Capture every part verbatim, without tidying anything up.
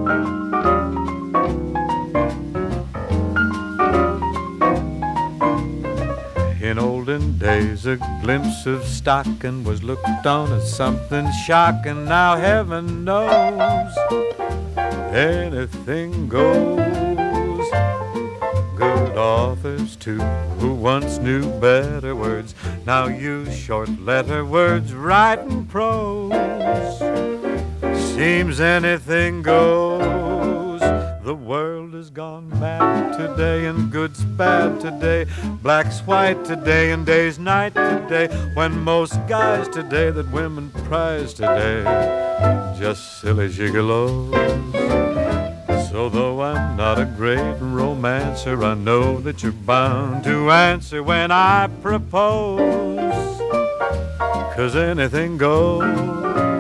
In olden days, a glimpse of stocking was looked on as something shocking. Now heaven knows anything goes. Good authors, too, who once knew better words, now use short letter words writing prose. Seems anything goes. The world has gone mad today, and good's bad today, black's white today, and day's night today, when most guys today that women prize today just silly gigolos. So though I'm not a great romancer, I know that you're bound to answer when I propose, 'cause anything goes.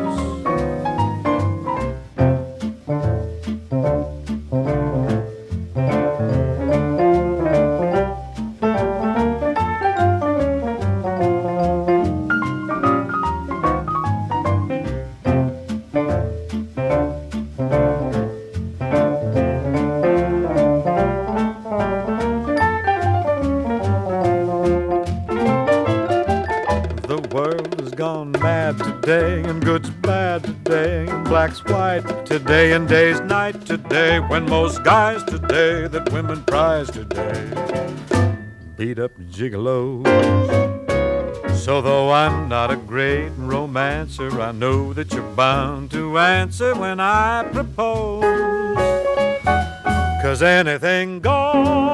Today, and good's bad today, and black's white today, and day's night today, when most guys today that women prize today beat up gigolos. So though I'm not a great romancer, I know that you're bound to answer when I propose, 'cause anything goes.